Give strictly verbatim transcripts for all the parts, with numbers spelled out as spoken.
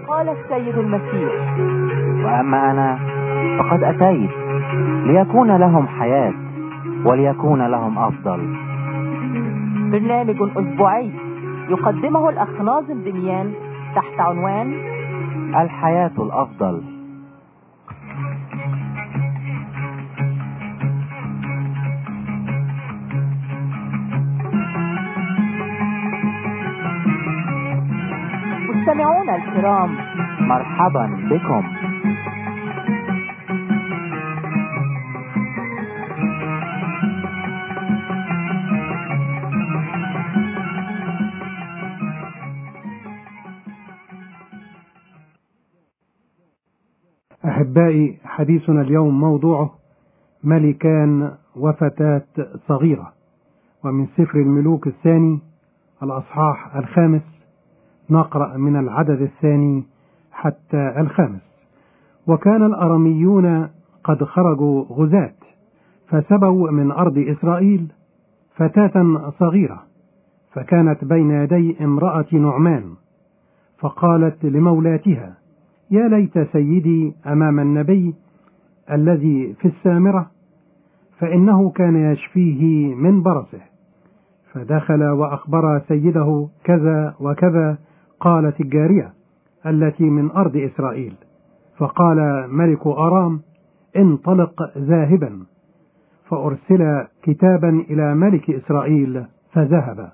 قال السيد المسيح: وأما أنا فقد أتيت ليكون لهم حياة وليكون لهم أفضل. برنامج أسبوعي يقدمه الأخ ناظم دميان تحت عنوان الحياة الأفضل. مستمعونا الكرام، مرحبا بكم. أحبائي، حديثنا اليوم موضوعه ملكان وفتاة صغيرة، ومن سفر الملوك الثاني الأصحاح الخامس، نقرأ من العدد الثاني حتى الخامس. وكان الأراميون قد خرجوا غزاة، فسبوا من أرض إسرائيل فتاة صغيرة، فكانت بين يدي امرأة نعمان، فقالت لمولاتها: يا ليت سيدي أمام النبي الذي في السامرة، فإنه كان يشفيه من برصه. فدخل وأخبر سيده كذا وكذا. قالت الجارية التي من أرض إسرائيل: فقال ملك أرام: انطلق ذاهبا. فأرسل كتابا إلى ملك إسرائيل فذهب.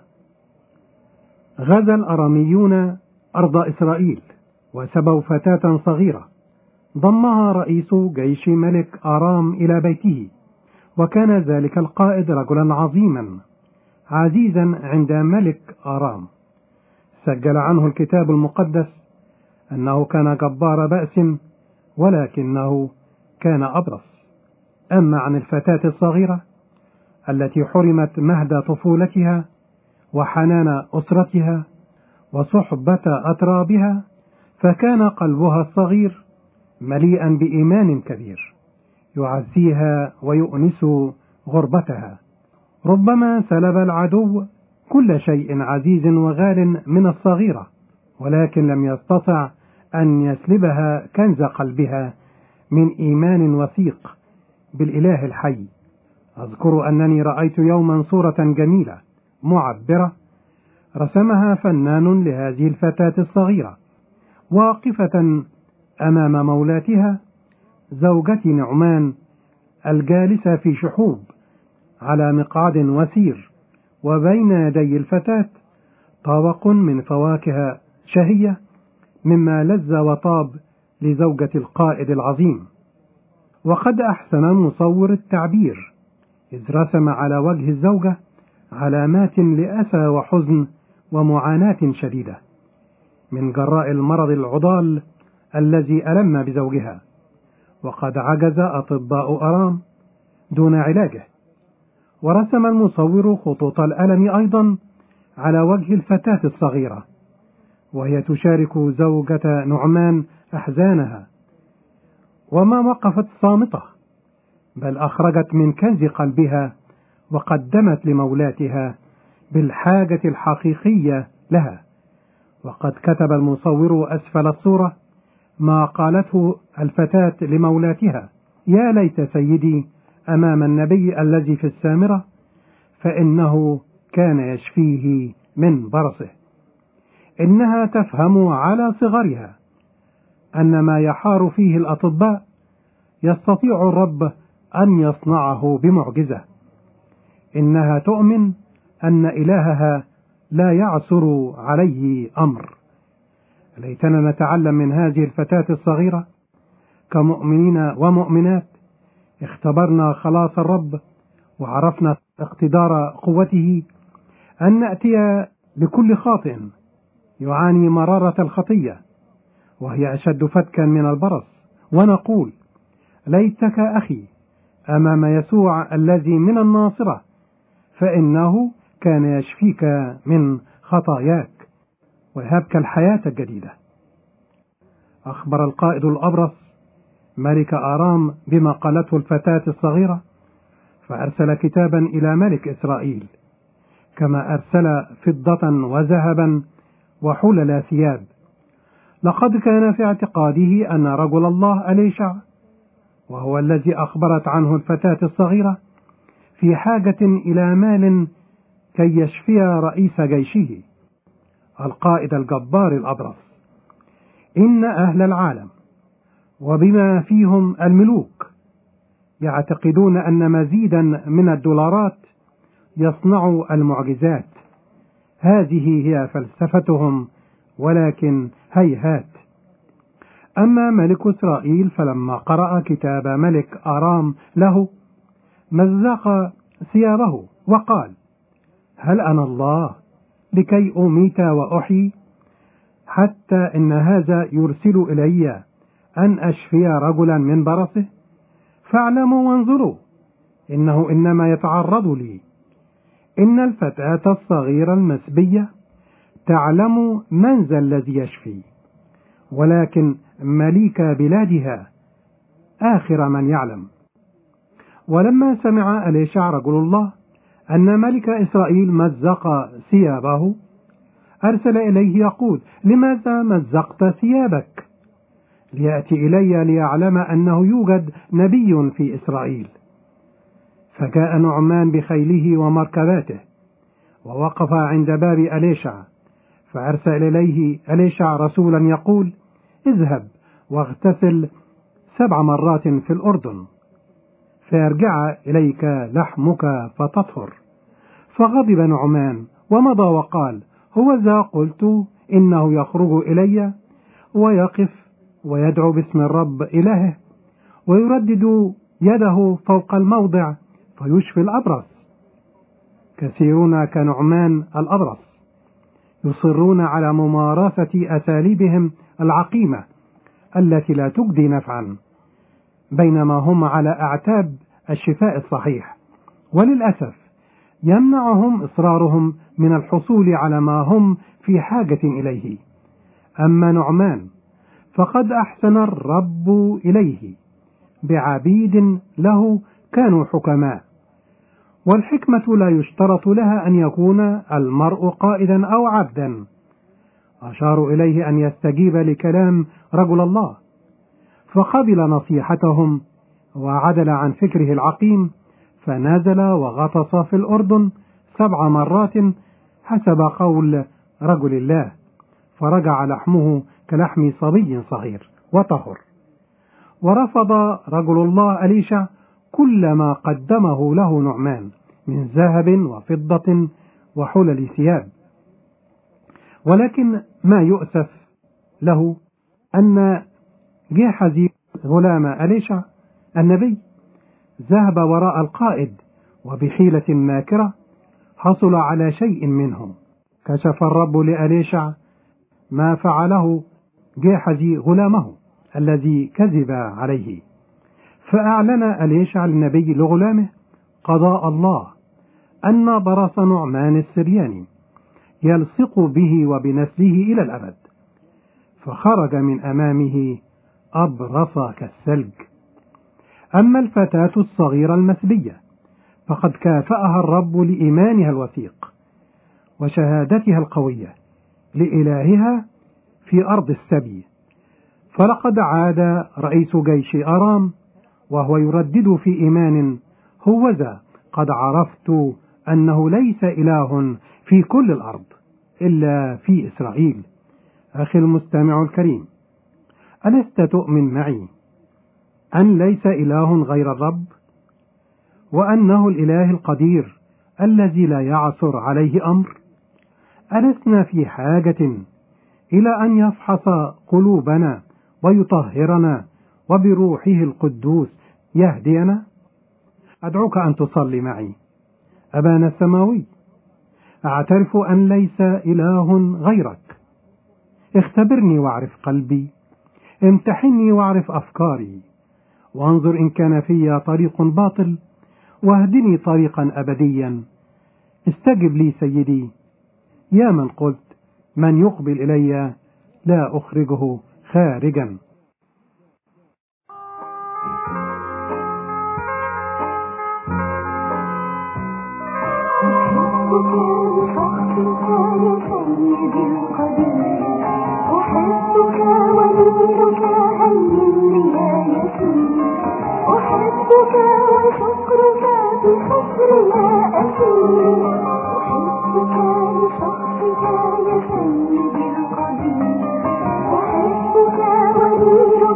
غزا الأراميون أرض إسرائيل وسبوا فتاة صغيرة، ضمها رئيس جيش ملك أرام إلى بيته، وكان ذلك القائد رجلا عظيما عزيزا عند ملك أرام. سجل عنه الكتاب المقدس أنه كان جبار بأس، ولكنه كان أبرص. أما عن الفتاة الصغيرة التي حرمت مهد طفولتها وحنان أسرتها وصحبة أترابها، فكان قلبها الصغير مليئا بإيمان كبير يعزيها ويؤنس غربتها. ربما سلب العدو كل شيء عزيز وغال من الصغيرة، ولكن لم يستطع أن يسلبها كنز قلبها من إيمان وثيق بالإله الحي. أذكر أنني رأيت يوما صورة جميلة معبرة رسمها فنان لهذه الفتاة الصغيرة واقفة أمام مولاتها زوجة نعمان الجالسة في شحوب على مقعد وسير، وبين يدي الفتاة طبق من فواكه شهية مما لذ وطاب لزوجة القائد العظيم. وقد أحسن المصور التعبير إذ رسم على وجه الزوجة علامات لأسى وحزن ومعاناة شديدة من جراء المرض العضال الذي ألم بزوجها، وقد عجز أطباء أرام دون علاجه. ورسم المصور خطوط الألم أيضا على وجه الفتاة الصغيرة وهي تشارك زوجة نعمان أحزانها، وما وقفت صامتة، بل أخرجت من كنز قلبها وقدمت لمولاتها بالحاجة الحقيقية لها. وقد كتب المصور أسفل الصورة ما قالته الفتاة لمولاتها: يا ليت سيدي أمام النبي الذي في السامرة، فإنه كان يشفيه من برصه. إنها تفهم على صغرها أن ما يحار فيه الأطباء يستطيع الرب أن يصنعه بمعجزة. إنها تؤمن أن إلهها لا يعثر عليه أمر. ليتنا نتعلم من هذه الفتاة الصغيرة كمؤمنين ومؤمنات اختبرنا خلاص الرب وعرفنا اقتدار قوته، أن نأتي لكل خاطئ يعاني مرارة الخطية وهي أشد فتكا من البرص، ونقول: ليتك أخي أمام يسوع الذي من الناصرة، فإنه كان يشفيك من خطاياك ويهبك الحياة الجديدة. أخبر القائد الأبرص ملك آرام بما قالته الفتاة الصغيرة، فأرسل كتابا إلى ملك إسرائيل، كما أرسل فضة وذهبا وحلل ثياب. لقد كان في اعتقاده أن رجل الله أليشع، وهو الذي أخبرت عنه الفتاة الصغيرة، في حاجة إلى مال كي يشفي رئيس جيشه القائد الجبار الأبرص. إن أهل العالم وبما فيهم الملوك يعتقدون أن مزيدا من الدولارات يصنع المعجزات. هذه هي فلسفتهم، ولكن هيهات. أما ملك إسرائيل فلما قرأ كتاب ملك آرام له مزق ثيابه وقال: هل أنا الله لكي أميت وأحيي؟ حتى إن هذا يرسل إلي أن أشفي رجلا من برصه؟ فاعلموا وانظروا، إنه إنما يتعرض لي. إن الفتاة الصغيرة المسبية تعلم من ذا الذي يشفي، ولكن مليك بلادها آخر من يعلم. ولما سمع أليشع رجل الله أن ملك إسرائيل مزق ثيابه أرسل إليه يقول: لماذا مزقت ثيابك؟ ليأتي إلي ليعلم أنه يوجد نبي في إسرائيل. فجاء نعمان بخيله ومركباته ووقف عند باب أليشع، فأرسل إليه أليشع رسولا يقول: اذهب واغتسل سبع مرات في الأردن فيرجع إليك لحمك فتطهر. فغضب نعمان ومضى وقال: هو ذا قلت إنه يخرج إلي ويقف ويدعو باسم الرب إلهه ويردد يده فوق الموضع فيشفي الأبرص. كثيرون كنعمان الأبرص يصرون على ممارسة أساليبهم العقيمة التي لا تجدي نفعا، بينما هم على أعتاب الشفاء الصحيح. وللأسف يمنعهم إصرارهم من الحصول على ما هم في حاجة إليه. أما نعمان فقد أحسن الرب إليه بعبيد له كانوا حكماء، والحكمة لا يشترط لها أن يكون المرء قائدا أو عبدا. أشاروا إليه أن يستجيب لكلام رجل الله، فقبل نصيحتهم وعدل عن فكره العقيم، فنزل وغطس في الأردن سبع مرات حسب قول رجل الله، فرجع لحمه كلحم صبي صغير وطهر. ورفض رجل الله أليشع كل ما قدمه له نعمان من ذهب وفضة وحلل ثياب. ولكن ما يؤسف له أن جيحزي غلام أليشع النبي ذهب وراء القائد وبحيلة ماكرة حصل على شيء منه. كشف الرب لأليشع ما فعله جيحزي غلامه الذي كذب عليه، فأعلن أليشع النبي لغلامه قضاء الله أن برص نعمان السرياني يلصق به وبنسله إلى الأبد، فخرج من أمامه أبرص كالثلج. أما الفتاة الصغيرة المسبية فقد كافأها الرب لإيمانها الوثيق وشهادتها القوية لإلهها في أرض السبي. فلقد عاد رئيس جيش آرام وهو يردد في إيمان: هوذا قد عرفت أنه ليس إله في كل الأرض إلا في إسرائيل. أخي المستمع الكريم، ألست تؤمن معي أن ليس إله غير الرب، وأنه الإله القدير الذي لا يعثر عليه أمر؟ ألسنا في حاجة إلى أن يفحص قلوبنا ويطهرنا وبروحه القدوس يهدينا؟ أدعوك أن تصلي معي. أبانا السماوي، أعترف أن ليس إله غيرك. اختبرني واعرف قلبي، امتحني واعرف أفكاري، وانظر إن كان في طريق باطل واهدني طريقا أبديا. استجب لي سيدي، يا من قلت: من يقبل إلي لا أخرجه خارجا. أحبك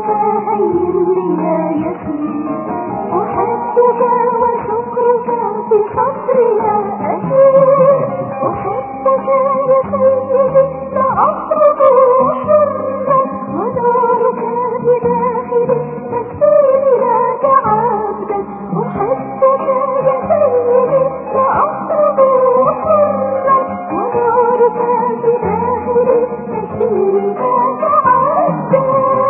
حبك هين بلا يسير، أحبك وشكرك في صدري أسير، أحبك يا سيدي لا أخرج حرا، ونارك بداخلي تكفيني لك عبدا، أحبك يا سيدي لا أخرج حرا، ونارك بداخلي تكفيني لك عبدا.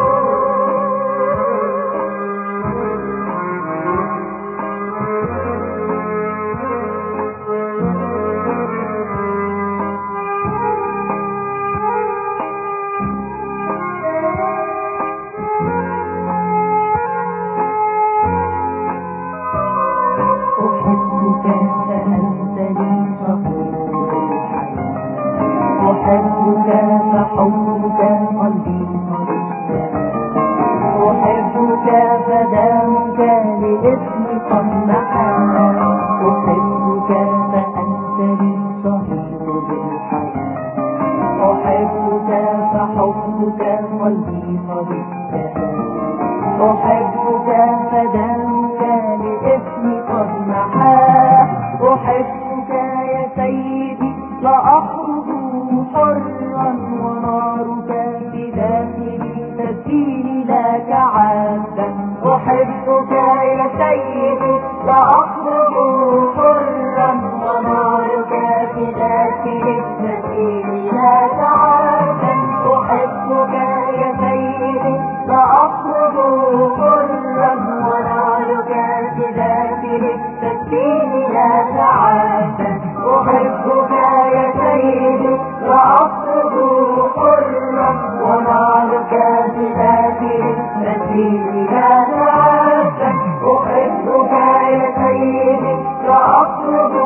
أحبك فحبك قلبي قد اشتهى، أحبك فدامك لاسمي قد نحى، أحبك فأنت لي شهيد بالحياة، أحبك فحبك قلبي قد اشتهى، أحبك فدامك لاسمي قد نحى، أحبك يا سيدي لا أخرج حرا، ونارك في داخلي تسيني لك عبدا، أحبك يا سيدي لا أخرج حرا، ونارك في داخلي تسيني لك عبدا، أحبك يا سيدي لا أخرج حرا، ونارك في داخلي تسيني لك عبدا، أحبك يا سيدي لا أخرج حرا، ونارك بداخلي تسيني لك عبدا، أحبك يا سيدي لا أخرج